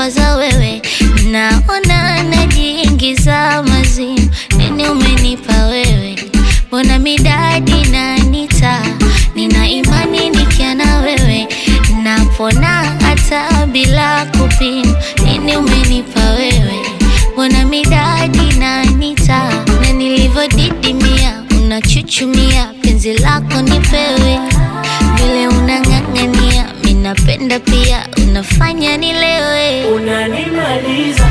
kuwaza wewe, naona najiingiza mazimu. Nini umenipa wewe, mbona midadi na nita, nina imani nikia na wewe, napona hata bila kupima. Nini umenipa wewe, mbona midadi na nita, na nilivyodidimia unachuchumia, penzi lako nipewe, vile unang'ang'ania minapenda pia, unafanya nilewe, unanimaliza,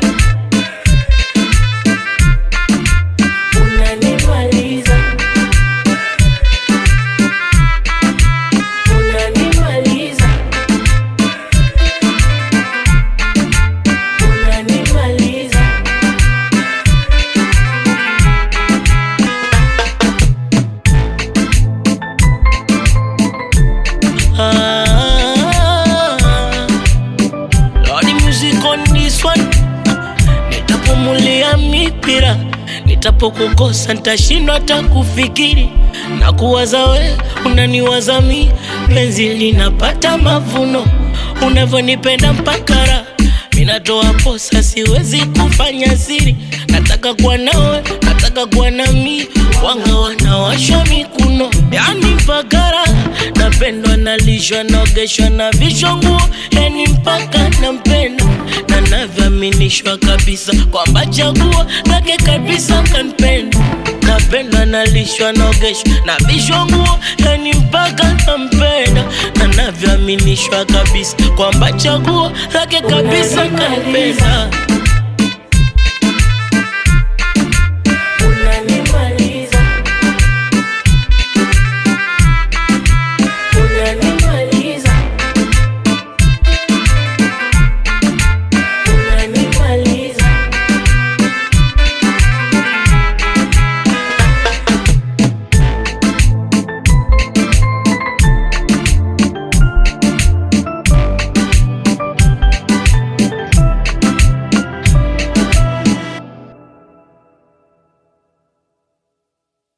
unanimaliza, unanimaliza, unanimaliza. Lordy music on this one. Nitapumulia mipira, nitapokukosa nitashindwa hata kufikiri, na kuwaza we, unaniwaza mi, penzi linapata mavuno, unavyonipenda mpaka raha, minatoa posa siwezi kufanya siri, nataka kuwa nawe, nataka kuwa na mi, wanga wanawashwa mikuno, yani mpaka raha, napendwa nalishwa naogeshwa na vishwa nguo, yani mpaka nampenda, na navyoaminishwa kabisa kwamba chaguo lake kabisa kanipenda, napendwa nalishwa naogeshwa na vishwa nguo, yani mpaka nampenda, na navyoaminishwa kabisa kwamba chaguo lake kabisa kanipenda.